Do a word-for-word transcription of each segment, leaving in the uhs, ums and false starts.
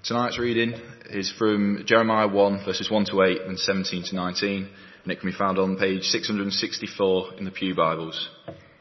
Tonight's reading is from Jeremiah one, verses one to eight and seventeen to nineteen, and it can be found on page six hundred sixty-four in the Pew Bibles.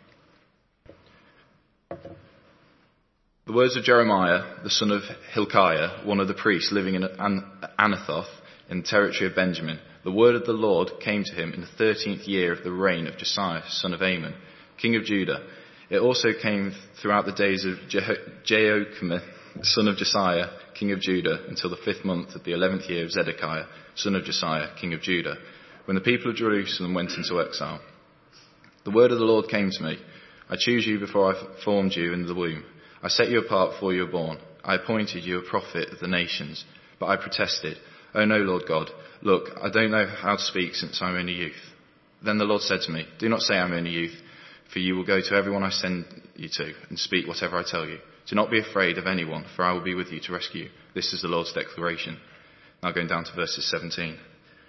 The words of Jeremiah, the son of Hilkiah, one of the priests living in An- Anathoth in the territory of Benjamin. The word of the Lord came to him in the thirteenth year of the reign of Josiah, son of Amon, king of Judah. It also came throughout the days of Je- Jehoiakim, son of Josiah, king of Judah, until the fifth month of the eleventh year of Zedekiah, son of Josiah, king of Judah, when the people of Jerusalem went into exile. The word of the Lord came to me. I chose you before I formed you in the womb. I set you apart before you were born. I appointed you a prophet of the nations. But I protested, Oh no, Lord God, look, I don't know how to speak since I'm only youth. Then the Lord said to me, Do not say I'm only youth, for you will go to everyone I send you to and speak whatever I tell you. Do not be afraid of anyone, for I will be with you to rescue you. This is the Lord's declaration. Now going down to verses seventeen.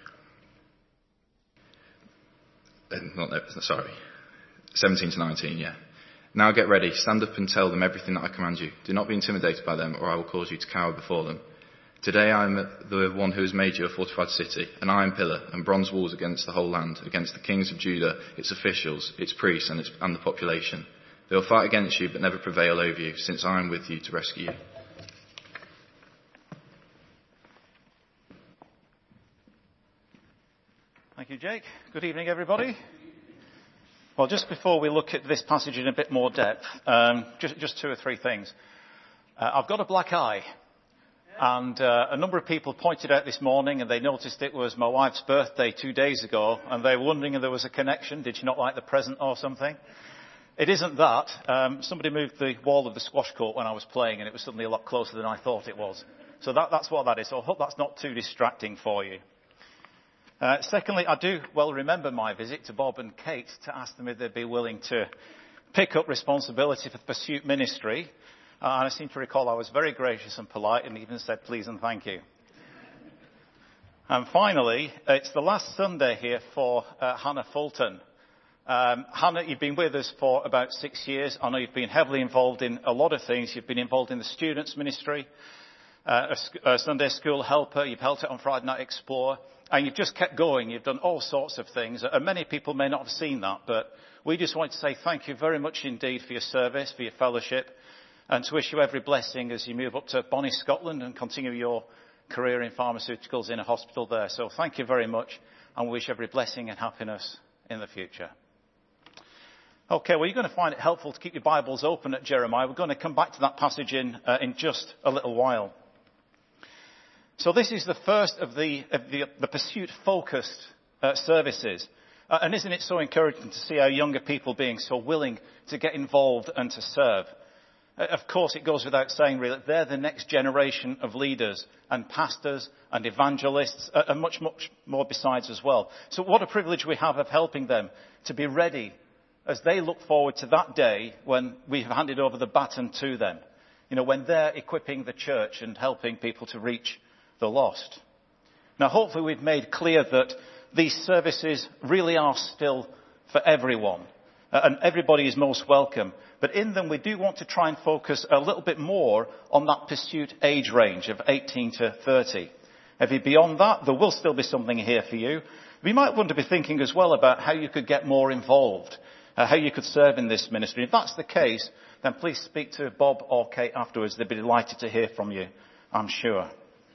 Uh, not, sorry, seventeen to nineteen, yeah. Now get ready, stand up and tell them everything that I command you. Do not be intimidated by them, or I will cause you to cower before them. Today I am the one who has made you a fortified city, an iron pillar and bronze walls against the whole land, against the kings of Judah, its officials, its priests and, its, and the population. They will fight against you but never prevail over you, since I am with you to rescue you. Thank you, Jake. Good evening, everybody. Well, just before we look at this passage in a bit more depth, um, just, just two or three things. Uh, I've got a black eye. And uh, a number of people pointed out this morning, and they noticed it was my wife's birthday two days ago, and they were wondering if there was a connection. Did she not like the present or something? It isn't that. Um, somebody moved the wall of the squash court when I was playing, and it was suddenly a lot closer than I thought it was. So that, that's what that is. So I hope that's not too distracting for you. Uh, secondly, I do well remember my visit to Bob and Kate to ask them if they'd be willing to pick up responsibility for the Pursuit ministry. Uh, and I seem to recall I was very gracious and polite and even said please and thank you. And finally, it's the last Sunday here for uh, Hannah Fulton. Um, Hannah, you've been with us for about six years. I know you've been heavily involved in a lot of things. You've been involved in the students' ministry, uh, a, a Sunday school helper. You've helped out on Friday Night Explore. And you've just kept going. You've done all sorts of things. And many people may not have seen that, but we just want to say thank you very much indeed for your service, for your fellowship, and to wish you every blessing as you move up to Bonnie, Scotland, and continue your career in pharmaceuticals in a hospital there. So thank you very much, and we wish every blessing and happiness in the future. Okay, well, you're going to find it helpful to keep your Bibles open at Jeremiah. We're going to come back to that passage in, uh, in just a little while. So this is the first of the, of the, the pursuit-focused uh, services. Uh, and isn't it so encouraging to see our younger people being so willing to get involved and to serve? Of course, it goes without saying, really, that they're the next generation of leaders and pastors and evangelists and much, much more besides as well. So what a privilege we have of helping them to be ready as they look forward to that day when we've handed over the baton to them. You know, when they're equipping the church and helping people to reach the lost. Now, hopefully we've made clear that these services really are still for everyone. Uh, and everybody is most welcome. But in them, we do want to try and focus a little bit more on that pursuit age range of eighteen to thirty. If you're beyond that, there will still be something here for you. We might want to be thinking as well about how you could get more involved, uh, how you could serve in this ministry. If that's the case, then please speak to Bob or Kate afterwards. They'd be delighted to hear from you, I'm sure.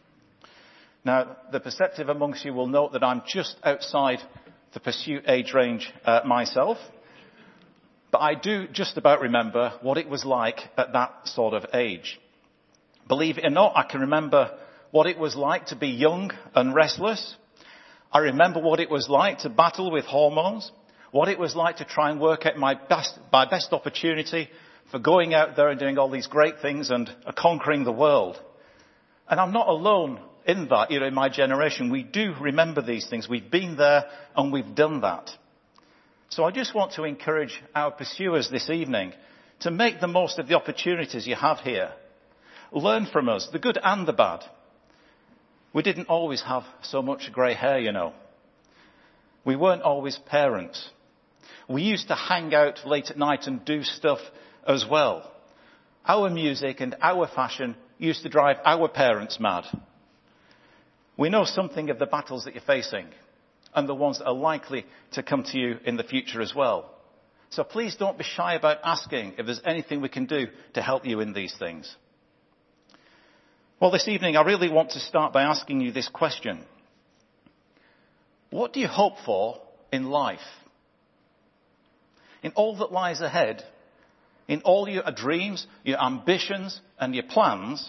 Now, the perceptive amongst you will note that I'm just outside the pursuit age range uh, myself. But I do just about remember what it was like at that sort of age. Believe it or not, I can remember what it was like to be young and restless. I remember what it was like to battle with hormones, what it was like to try and work out my best, my best opportunity for going out there and doing all these great things and conquering the world. And I'm not alone in that, you know, in my generation. We do remember these things. We've been there and we've done that. So I just want to encourage our pursuers this evening to make the most of the opportunities you have here. Learn from us, the good and the bad. We didn't always have so much grey hair, you know. We weren't always parents. We used to hang out late at night and do stuff as well. Our music and our fashion used to drive our parents mad. We know something of the battles that you're facing and the ones that are likely to come to you in the future as well. So please don't be shy about asking if there's anything we can do to help you in these things. Well, this evening I really want to start by asking you this question. What do you hope for in life? In all that lies ahead, in all your dreams, your ambitions and your plans,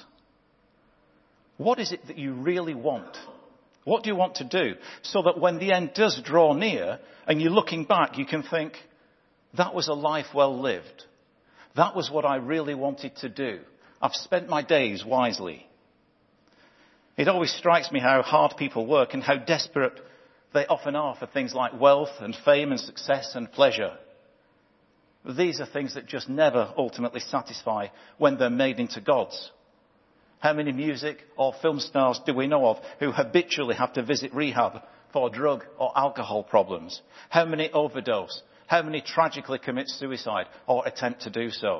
what is it that you really want? What do you want to do so that when the end does draw near and you're looking back, you can think, that was a life well lived. That was what I really wanted to do. I've spent my days wisely. It always strikes me how hard people work and how desperate they often are for things like wealth and fame and success and pleasure. These are things that just never ultimately satisfy when they're made into gods. How many music or film stars do we know of who habitually have to visit rehab for drug or alcohol problems? How many overdose? How many tragically commit suicide or attempt to do so?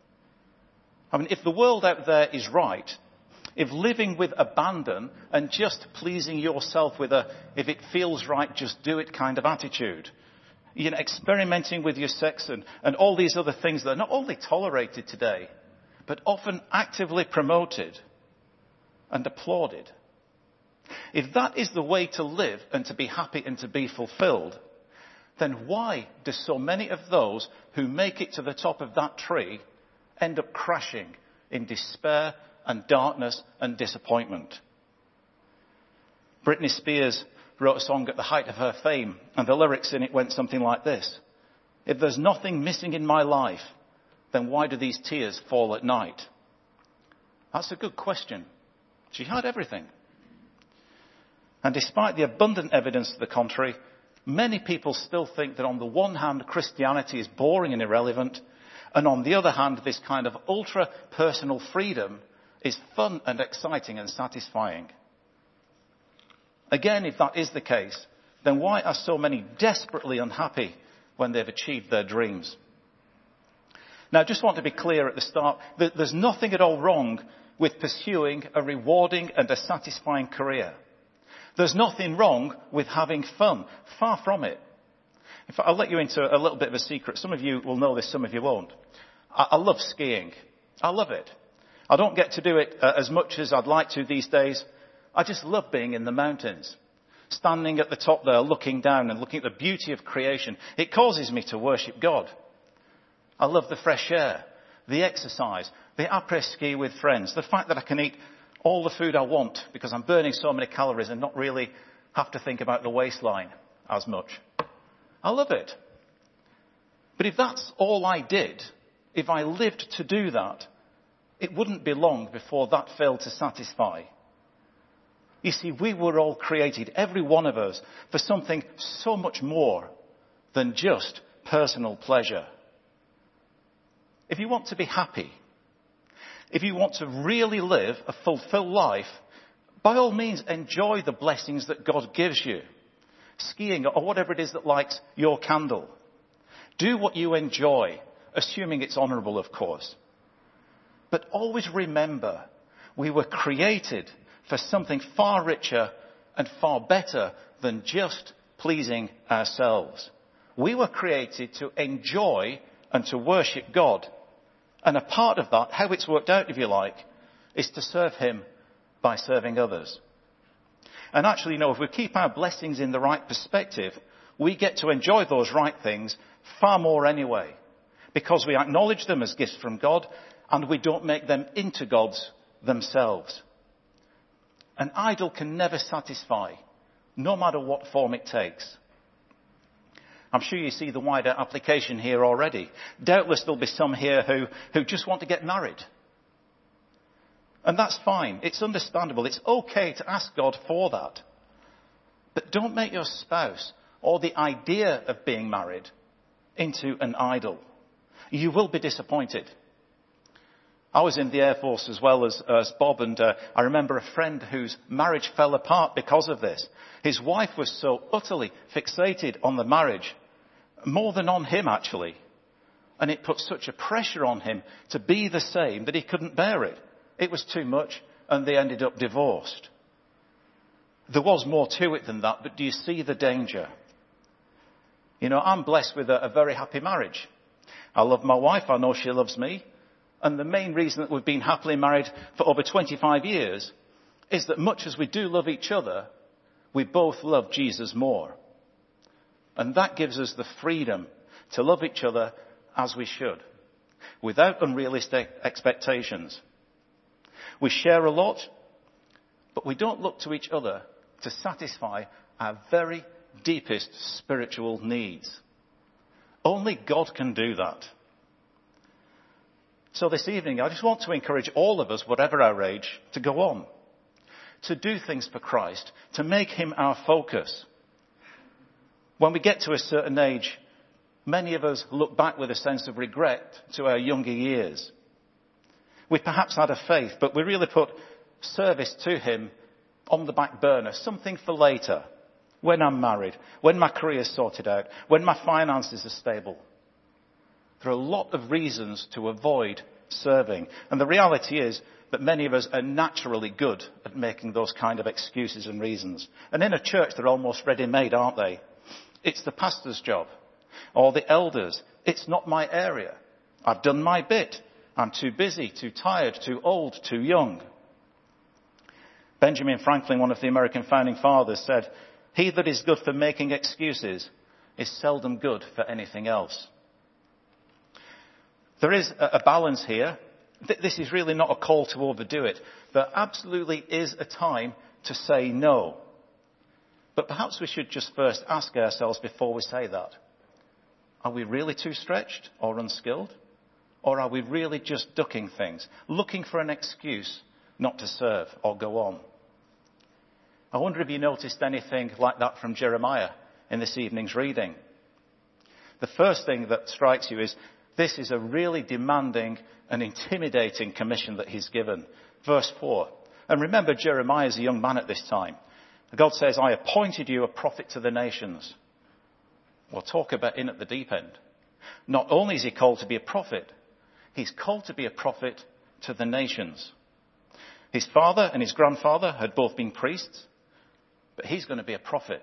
I mean, if the world out there is right, if living with abandon and just pleasing yourself with a, if it feels right, just do it kind of attitude, you know, experimenting with your sex and, and all these other things that are not only tolerated today, but often actively promoted and applauded. If that is the way to live and to be happy and to be fulfilled, then why do so many of those who make it to the top of that tree end up crashing in despair and darkness and disappointment? Britney Spears wrote a song at the height of her fame, and the lyrics in it went something like this. If there's nothing missing in my life, then why do these tears fall at night? That's a good question. She had everything. And despite the abundant evidence to the contrary, many people still think that on the one hand, Christianity is boring and irrelevant, and on the other hand, this kind of ultra-personal freedom is fun and exciting and satisfying. Again, if that is the case, then why are so many desperately unhappy when they've achieved their dreams? Now, I just want to be clear at the start that there's nothing at all wrong with pursuing a rewarding and a satisfying career. There's nothing wrong with having fun. Far from it. In fact, I'll let you into a little bit of a secret. Some of you will know this, some of you won't. I, I love skiing. I love it. I don't get to do it uh, as much as I'd like to these days. I just love being in the mountains. Standing at the top there, looking down and looking at the beauty of creation. It causes me to worship God. I love the fresh air, the exercise, the après-ski with friends, the fact that I can eat all the food I want because I'm burning so many calories and not really have to think about the waistline as much. I love it. But if that's all I did, if I lived to do that, it wouldn't be long before that failed to satisfy. You see, we were all created, every one of us, for something so much more than just personal pleasure. If you want to be happy, if you want to really live a fulfilled life, by all means enjoy the blessings that God gives you. Skiing or whatever it is that lights your candle. Do what you enjoy, assuming it's honourable, of course. But always remember, we were created for something far richer and far better than just pleasing ourselves. We were created to enjoy and to worship God. And a part of that, how it's worked out, if you like, is to serve Him by serving others. And actually, you know, if we keep our blessings in the right perspective, we get to enjoy those right things far more anyway. Because we acknowledge them as gifts from God and we don't make them into gods themselves. An idol can never satisfy, no matter what form it takes. I'm sure you see the wider application here already. Doubtless there'll be some here who, who just want to get married. And that's fine. It's understandable. It's okay to ask God for that. But don't make your spouse or the idea of being married into an idol. You will be disappointed. I was in the Air Force as well as, as Bob, and uh, I remember a friend whose marriage fell apart because of this. His wife was so utterly fixated on the marriage, more than on him actually, and it put such a pressure on him to be the same that he couldn't bear it. It was too much, and they ended up divorced. There was more to it than that, but do you see the danger? You know, I'm blessed with a, a very happy marriage. I love my wife. I know she loves me. And the main reason that we've been happily married for over twenty-five years is that much as we do love each other, we both love Jesus more. And that gives us the freedom to love each other as we should, without unrealistic expectations. We share a lot, but we don't look to each other to satisfy our very deepest spiritual needs. Only God can do that. So this evening, I just want to encourage all of us, whatever our age, to go on, to do things for Christ, to make him our focus. When we get to a certain age, many of us look back with a sense of regret to our younger years. We perhaps had a faith, but we really put service to him on the back burner, something for later, when I'm married, when my career is sorted out, when my finances are stable. There are a lot of reasons to avoid serving. And the reality is that many of us are naturally good at making those kind of excuses and reasons. And in a church, they're almost ready-made, aren't they? It's the pastor's job, or the elders. It's not my area. I've done my bit. I'm too busy, too tired, too old, too young. Benjamin Franklin, one of the American founding fathers, said, "He that is good for making excuses is seldom good for anything else." There is a balance here. This is really not a call to overdo it. There absolutely is a time to say no. But perhaps we should just first ask ourselves before we say that. Are we really too stretched or unskilled? Or are we really just ducking things, looking for an excuse not to serve or go on? I wonder if you noticed anything like that from Jeremiah in this evening's reading. The first thing that strikes you is this is a really demanding and intimidating commission that he's given. Verse four. And remember, Jeremiah is a young man at this time. God says, "I appointed you a prophet to the nations." Well, talk about in at the deep end. Not only is he called to be a prophet, he's called to be a prophet to the nations. His father and his grandfather had both been priests, but he's going to be a prophet.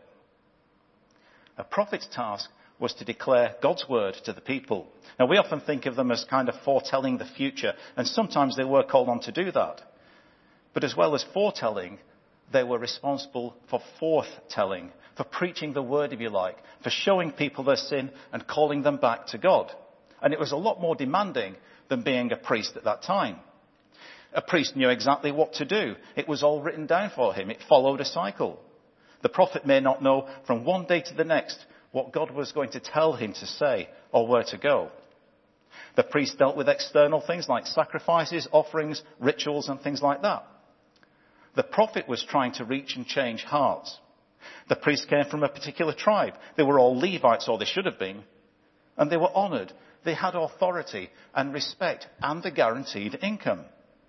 A prophet's task was to declare God's word to the people. Now, we often think of them as kind of foretelling the future, and sometimes they were called on to do that. But as well as foretelling, they were responsible for forthtelling, for preaching the word, if you like, for showing people their sin and calling them back to God. And it was a lot more demanding than being a priest at that time. A priest knew exactly what to do. It was all written down for him. It followed a cycle. The prophet may not know from one day to the next what God was going to tell him to say or where to go. The priest dealt with external things like sacrifices, offerings, rituals and things like that. The prophet was trying to reach and change hearts. The priest came from a particular tribe. They were all Levites, or they should have been, and they were honoured. They had authority and respect and a guaranteed income.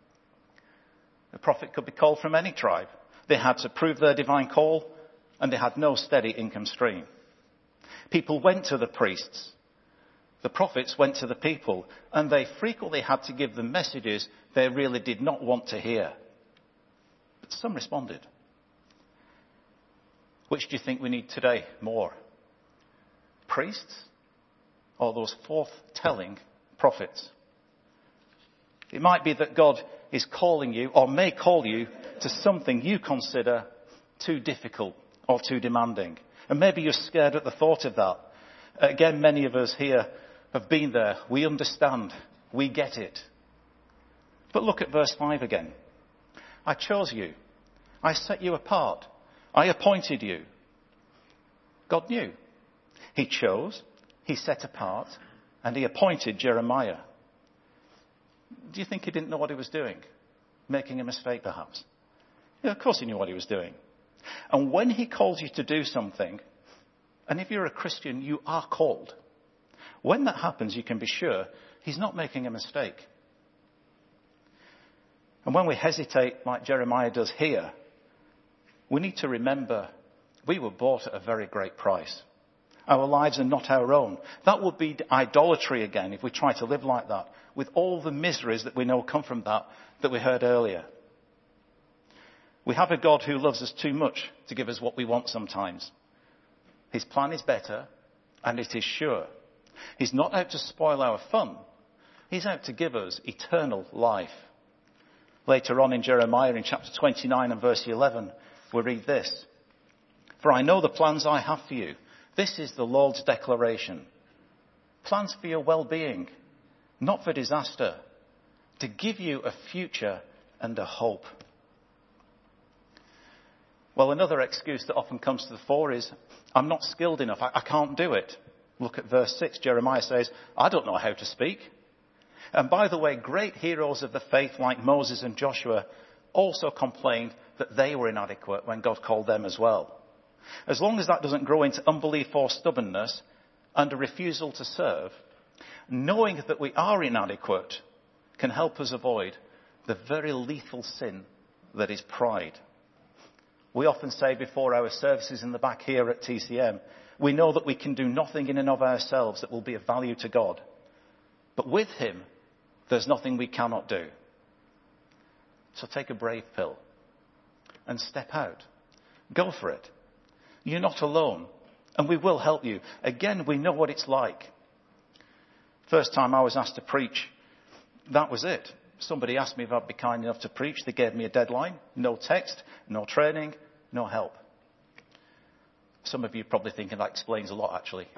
The prophet could be called from any tribe. They had to prove their divine call, and they had no steady income stream. People went to the priests. The prophets went to the people, and they frequently had to give them messages they really did not want to hear. But some responded. Which do you think we need today more? Priests or those forth-telling prophets? It might be that God is calling you, or may call you, to something you consider too difficult or too demanding. And maybe you're scared at the thought of that. Again, many of us here have been there. We understand. We get it. But look at verse five again. I chose you. I set you apart. I appointed you. God knew. He chose, he set apart, and he appointed Jeremiah. Do you think he didn't know what he was doing? Making a mistake, perhaps? Yeah, of course he knew what he was doing. And when he calls you to do something, and if you're a Christian, you are called. When that happens, you can be sure he's not making a mistake. And when we hesitate, like Jeremiah does here, we need to remember we were bought at a very great price. Our lives are not our own. That would be idolatry again if we try to live like that, with all the miseries that we know come from that, that we heard earlier. We have a God who loves us too much to give us what we want sometimes. His plan is better, and it is sure. He's not out to spoil our fun. He's out to give us eternal life. Later on in Jeremiah, in chapter twenty-nine and verse eleven, we read this. For I know the plans I have for you. This is the Lord's declaration. Plans for your well-being, not for disaster, to give you a future and a hope. Well, another excuse that often comes to the fore is, I'm not skilled enough. I, I can't do it. Look at verse six. Jeremiah says, I don't know how to speak. And by the way, great heroes of the faith like Moses and Joshua also complained that they were inadequate when God called them as well. As long as that doesn't grow into unbelief or stubbornness and a refusal to serve, knowing that we are inadequate can help us avoid the very lethal sin that is pride. We often say before our services in the back here at T C M, we know that we can do nothing in and of ourselves that will be of value to God. But with him, there's nothing we cannot do. So take a brave pill and step out. Go for it. You're not alone, and we will help you. Again, we know what it's like. First time I was asked to preach, that was it. Somebody asked me if I'd be kind enough to preach. They gave me a deadline. No text, no training, no help. Some of you are probably thinking that explains a lot, actually.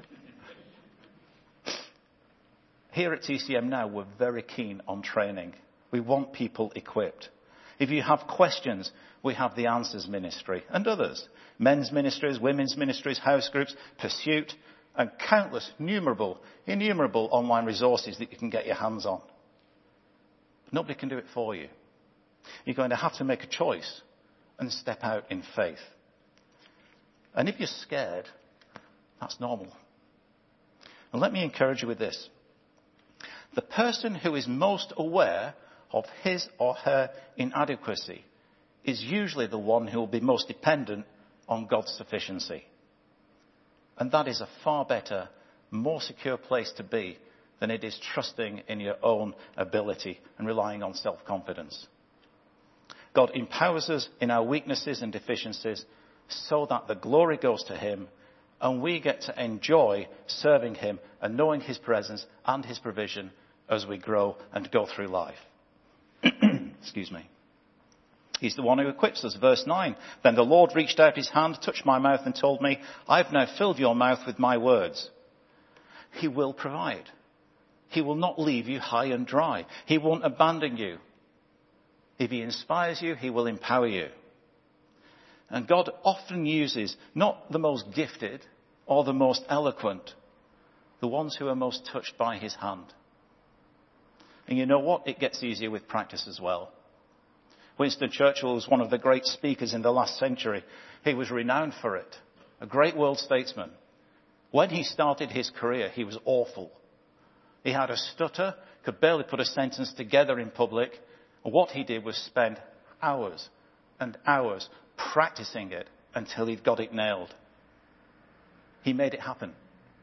Here at T C M now, we're very keen on training. We want people equipped. If you have questions, we have the Answers Ministry and others. Men's ministries, women's ministries, house groups, Pursuit, and countless, innumerable, innumerable online resources that you can get your hands on. Nobody can do it for you. You're going to have to make a choice and step out in faith. And if you're scared, that's normal. And let me encourage you with this. The person who is most aware of his or her inadequacy is usually the one who will be most dependent on God's sufficiency. And that is a far better, more secure place to be than it is trusting in your own ability and relying on self-confidence. God empowers us in our weaknesses and deficiencies so that the glory goes to him and we get to enjoy serving him and knowing his presence and his provision as we grow and go through life. Excuse me. He's the one who equips us. Verse nine. Then the Lord reached out his hand, touched my mouth and told me, I've now filled your mouth with my words. He will provide. He will not leave you high and dry. He won't abandon you. If he inspires you, he will empower you. And God often uses not the most gifted or the most eloquent, the ones who are most touched by his hand. And you know what? It gets easier with practice as well. Winston Churchill was one of the great speakers in the last century. He was renowned for it. A great world statesman. When he started his career, he was awful. He had a stutter, could barely put a sentence together in public. And what he did was spend hours and hours practicing it until he'd got it nailed. He made it happen.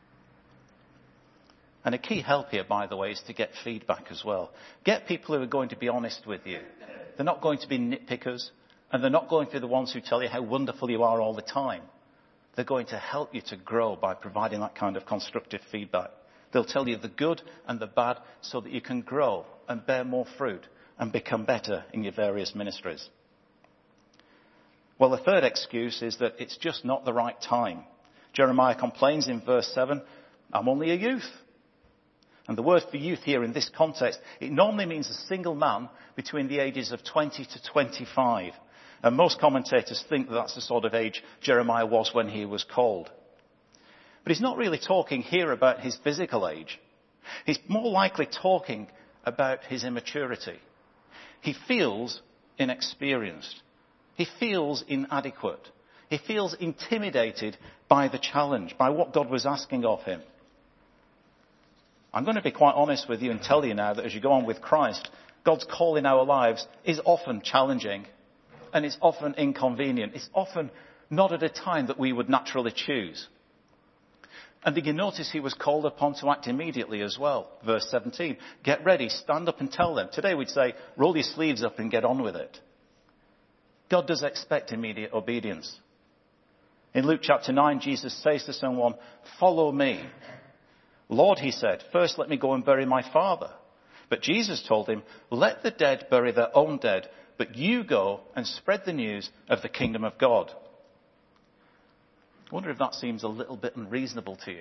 And a key help here, by the way, is to get feedback as well. Get people who are going to be honest with you. They're not going to be nitpickers, and they're not going to be the ones who tell you how wonderful you are all the time. They're going to help you to grow by providing that kind of constructive feedback. They'll tell you the good and the bad so that you can grow and bear more fruit and become better in your various ministries. Well, the third excuse is that it's just not the right time. Jeremiah complains in verse seven, I'm only a youth. And the word for youth here in this context, it normally means a single man between the ages of twenty to twenty-five. And most commentators think that that's the sort of age Jeremiah was when he was called. But he's not really talking here about his physical age. He's more likely talking about his immaturity. He feels inexperienced. He feels inadequate. He feels intimidated by the challenge, by what God was asking of him. I'm going to be quite honest with you and tell you now that as you go on with Christ, God's call in our lives is often challenging and it's often inconvenient. It's often not at a time that we would naturally choose. And did you notice he was called upon to act immediately as well? Verse seventeen, get ready, stand up and tell them. Today we'd say, roll your sleeves up and get on with it. God does expect immediate obedience. In Luke chapter nine, Jesus says to someone, follow me. Lord, he said, first let me go and bury my father. But Jesus told him, let the dead bury their own dead, but you go and spread the news of the kingdom of God. I wonder if that seems a little bit unreasonable to you.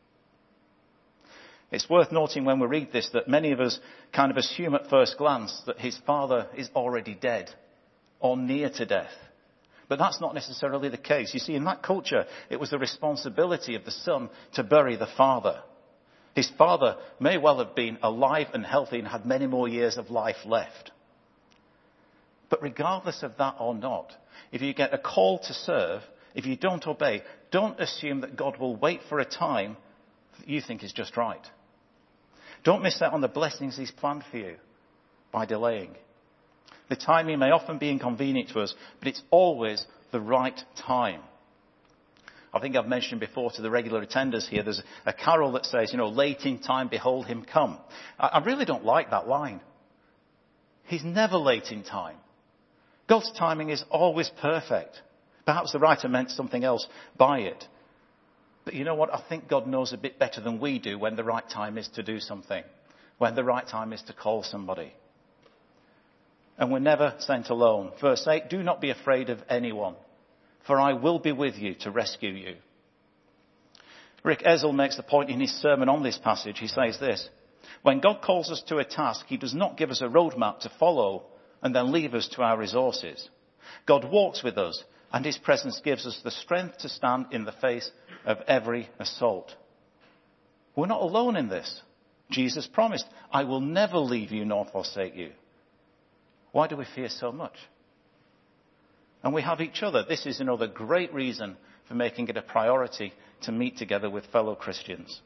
It's worth noting when we read this that many of us kind of assume at first glance that his father is already dead or near to death. But that's not necessarily the case. You see, in that culture, it was the responsibility of the son to bury the father. His father may well have been alive and healthy and had many more years of life left. But regardless of that or not, if you get a call to serve, if you don't obey, don't assume that God will wait for a time that you think is just right. Don't miss out on the blessings he's planned for you by delaying. The timing may often be inconvenient to us, but it's always the right time. I think I've mentioned before to the regular attenders here, there's a carol that says, you know, late in time, behold him come. I really don't like that line. He's never late in time. God's timing is always perfect. Perhaps the writer meant something else by it. But you know what? I think God knows a bit better than we do when the right time is to do something, when the right time is to call somebody. And we're never sent alone. Verse eight, do not be afraid of anyone, for I will be with you to rescue you. Rick Ezel makes the point in his sermon on this passage. He says this, when God calls us to a task, he does not give us a roadmap to follow and then leave us to our resources. God walks with us, and his presence gives us the strength to stand in the face of every assault. We're not alone in this. Jesus promised, I will never leave you nor forsake you. Why do we fear so much? And we have each other. This is another great reason for making it a priority to meet together with fellow Christians.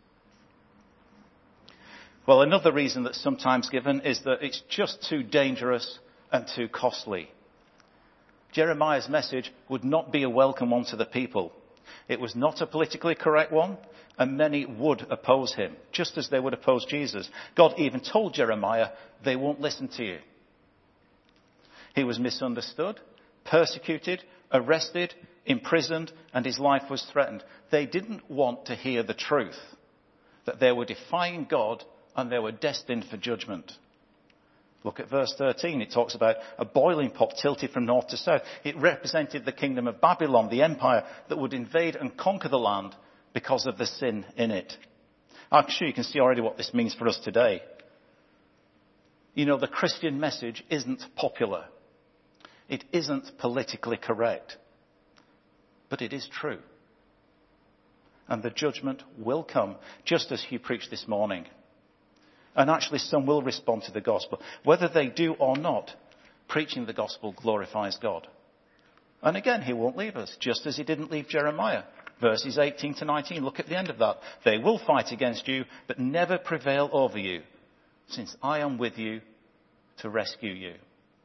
Well, another reason that's sometimes given is that it's just too dangerous and too costly. Jeremiah's message would not be a welcome one to the people. It was not a politically correct one, and many would oppose him, just as they would oppose Jesus. God even told Jeremiah, they won't listen to you. He was misunderstood, persecuted, arrested, imprisoned, and his life was threatened. They didn't want to hear the truth, that they were defying God and they were destined for judgment. Look at verse thirteen. It talks about a boiling pot tilted from north to south. It represented the kingdom of Babylon, the empire that would invade and conquer the land because of the sin in it. I'm sure you can see already what this means for us today. You know, the Christian message isn't popular. It isn't politically correct. But it is true. And the judgment will come, just as Hugh preached this morning. And actually some will respond to the gospel. Whether they do or not, preaching the gospel glorifies God. And again, he won't leave us, just as he didn't leave Jeremiah. Verses eighteen to nineteen, look at the end of that. They will fight against you, but never prevail over you, since I am with you to rescue you.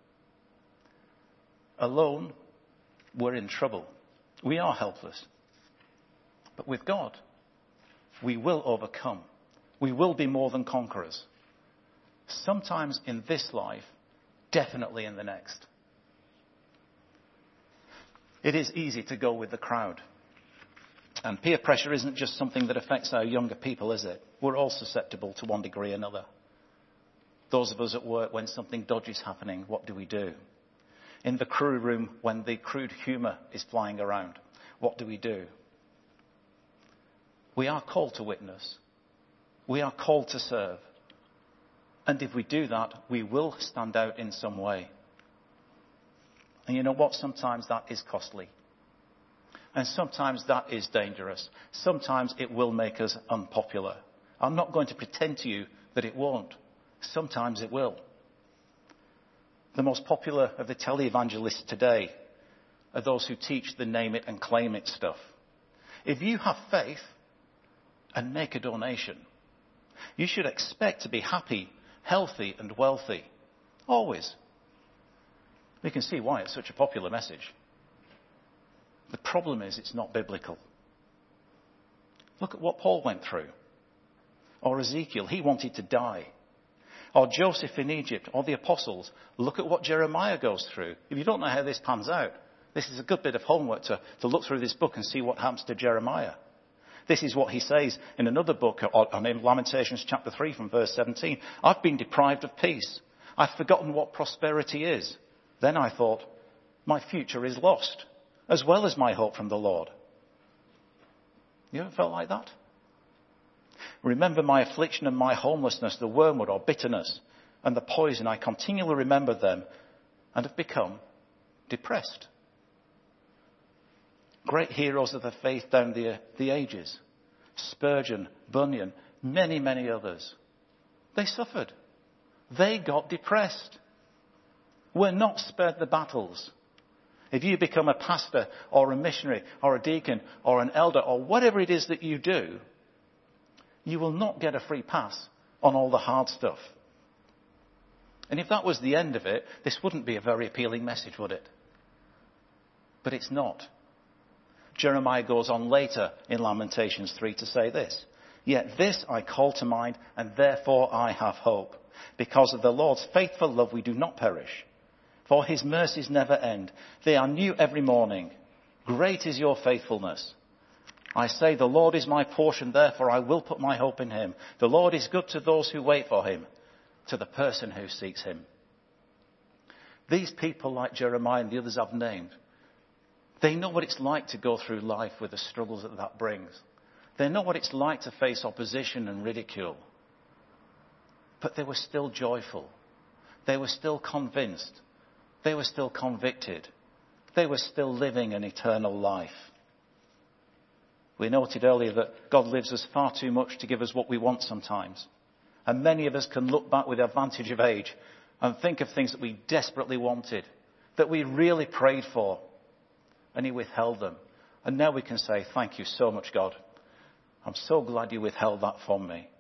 Alone, we're in trouble. We are helpless. But with God, we will overcome. We will be more than conquerors. Sometimes in this life, definitely in the next. It is easy to go with the crowd. And peer pressure isn't just something that affects our younger people, is it? We're all susceptible to one degree or another. Those of us at work, when something dodgy is happening, what do we do? In the crew room, when the crude humour is flying around, what do we do? We are called to witness. We are called to serve. And if we do that, we will stand out in some way. And you know what? Sometimes that is costly. And sometimes that is dangerous. Sometimes it will make us unpopular. I'm not going to pretend to you that it won't. Sometimes it will. The most popular of the televangelists today are those who teach the name it and claim it stuff. If you have faith and make a donation, you should expect to be happy, healthy and wealthy. Always. We can see why it's such a popular message. The problem is it's not biblical. Look at what Paul went through. Or Ezekiel, he wanted to die. Or Joseph in Egypt, or the apostles. Look at what Jeremiah goes through. If you don't know how this pans out, this is a good bit of homework to, to look through this book and see what happens to Jeremiah. This is what he says in another book, on in Lamentations chapter three from verse seventeen. I've been deprived of peace. I've forgotten what prosperity is. Then I thought, my future is lost, as well as my hope from the Lord. You ever felt like that? Remember my affliction and my homelessness, the wormwood or bitterness and the poison. I continually remember them and have become depressed. Great heroes of the faith down the, the ages. Spurgeon, Bunyan, many, many others. They suffered. They got depressed. We're not spared the battles. If you become a pastor or a missionary or a deacon or an elder or whatever it is that you do, you will not get a free pass on all the hard stuff. And if that was the end of it, this wouldn't be a very appealing message, would it? But it's not. Jeremiah goes on later in Lamentations three to say this. Yet this I call to mind, and therefore I have hope. Because of the Lord's faithful love we do not perish. For his mercies never end. They are new every morning. Great is your faithfulness. I say, the Lord is my portion, therefore I will put my hope in him. The Lord is good to those who wait for him, to the person who seeks him. These people like Jeremiah and the others I've named, they know what it's like to go through life with the struggles that that brings. They know what it's like to face opposition and ridicule. But they were still joyful. They were still convinced. They were still convicted. They were still living an eternal life. We noted earlier that God lives us far too much to give us what we want sometimes. And many of us can look back with the advantage of age and think of things that we desperately wanted, that we really prayed for, and he withheld them. And now we can say, thank you so much, God. I'm so glad you withheld that from me.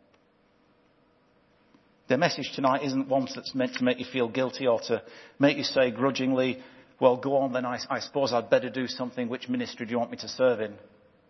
The message tonight isn't one that's meant to make you feel guilty or to make you say grudgingly, well, go on then, I, I suppose I'd better do something. Which ministry do you want me to serve in?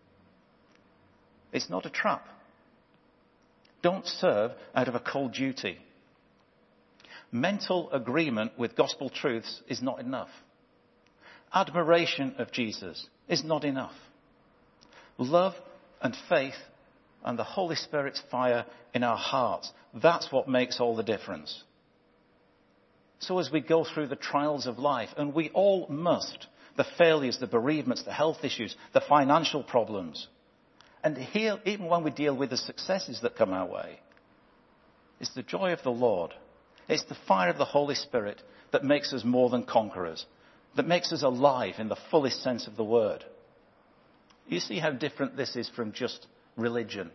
It's not a trap. Don't serve out of a cold duty. Mental agreement with gospel truths is not enough. Admiration of Jesus is not enough. Love and faith and the Holy Spirit's fire in our hearts, that's what makes all the difference. So as we go through the trials of life, and we all must, the failures, the bereavements, the health issues, the financial problems, and here, even when we deal with the successes that come our way, it's the joy of the Lord. It's the fire of the Holy Spirit that makes us more than conquerors, that makes us alive in the fullest sense of the word. You see how different this is from just religion.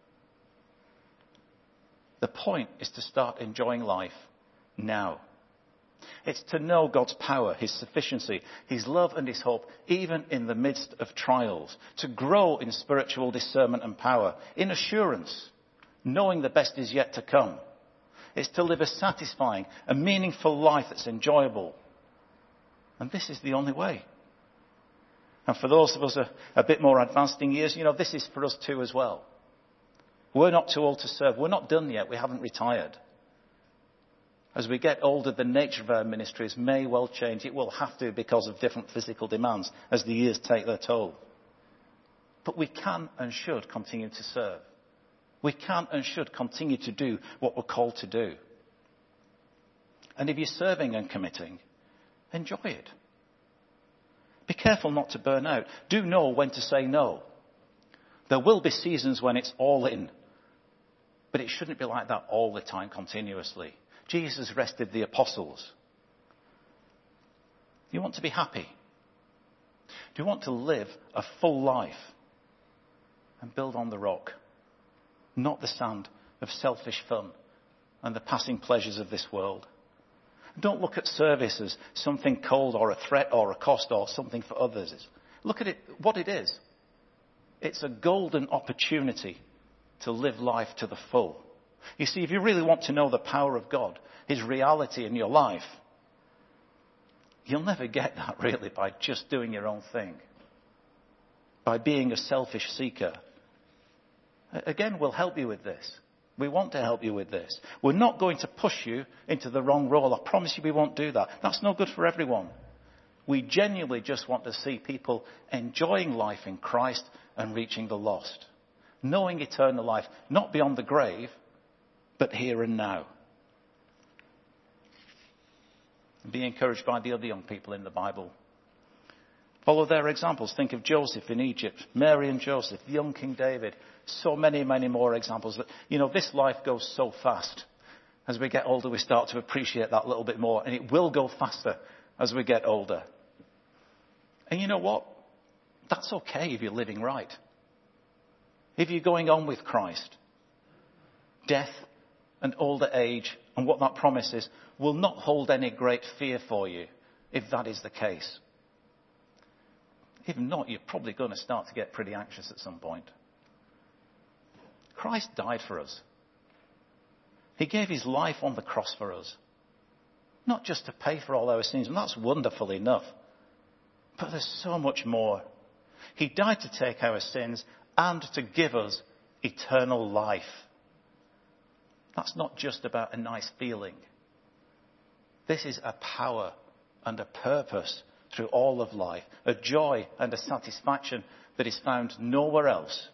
The point is to start enjoying life now. It's to know God's power, his sufficiency, his love and his hope, even in the midst of trials. To grow in spiritual discernment and power, in assurance, knowing the best is yet to come. It's to live a satisfying, a meaningful life that's enjoyable. And this is the only way. And for those of us a, a bit more advanced in years, you know, this is for us too as well. We're not too old to serve. We're not done yet. We haven't retired. As we get older, the nature of our ministries may well change. It will have to because of different physical demands as the years take their toll. But we can and should continue to serve. We can and should continue to do what we're called to do. And if you're serving and committing, enjoy it. Be careful not to burn out. Do know when to say no. There will be seasons when it's all in. But it shouldn't be like that all the time, continuously. Jesus rested the apostles. Do you want to be happy? Do you want to live a full life and build on the rock, not the sand of selfish fun and the passing pleasures of this world? Don't look at service as something cold or a threat or a cost or something for others. Look at it, what it is. It's a golden opportunity to live life to the full. You see, if you really want to know the power of God, his reality in your life, you'll never get that really by just doing your own thing, by being a selfish seeker. Again, we'll help you with this. We want to help you with this. We're not going to push you into the wrong role. I promise you we won't do that. That's no good for everyone. We genuinely just want to see people enjoying life in Christ and reaching the lost. Knowing eternal life, not beyond the grave, but here and now. Be encouraged by the other young people in the Bible. Follow their examples. Think of Joseph in Egypt, Mary and Joseph, young King David. So many, many more examples. That, you know, this life goes so fast. As we get older, we start to appreciate that a little bit more. And it will go faster as we get older. And you know what? That's okay if you're living right. If you're going on with Christ. Death and older age and what that promises will not hold any great fear for you if that is the case. If not, you're probably going to start to get pretty anxious at some point. Christ died for us. He gave his life on the cross for us. Not just to pay for all our sins, and that's wonderful enough. But there's so much more. He died to take our sins and to give us eternal life. That's not just about a nice feeling. This is a power and a purpose through all of life, a joy and a satisfaction that is found nowhere else.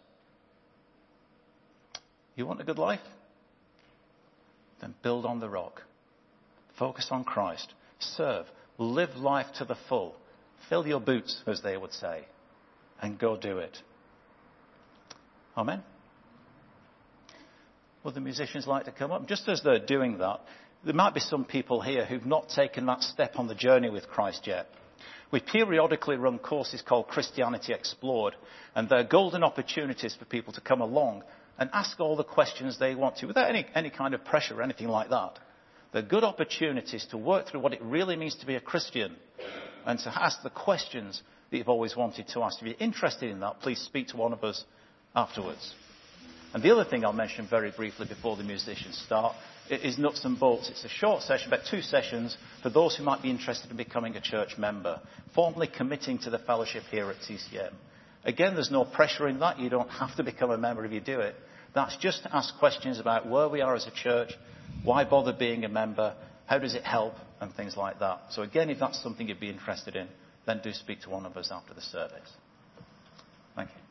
You want a good life? Then build on the rock. Focus on Christ. Serve. Live life to the full. Fill your boots, as they would say, and go do it. Amen. Would the musicians like to come up? Just as they're doing that, there might be some people here who've not taken that step on the journey with Christ yet. We periodically run courses called Christianity Explored, and they're golden opportunities for people to come along and ask all the questions they want to, without any, any kind of pressure or anything like that. They're good opportunities to work through what it really means to be a Christian and to ask the questions that you've always wanted to ask. If you're interested in that, please speak to one of us afterwards. And the other thing I'll mention very briefly before the musicians start is Nuts and Bolts. It's a short session, about two sessions, for those who might be interested in becoming a church member, formally committing to the fellowship here at T C M. Again, there's no pressure in that. You don't have to become a member if you do it. That's just to ask questions about where we are as a church, why bother being a member, how does it help, and things like that. So again, if that's something you'd be interested in, then do speak to one of us after the service. Thank you.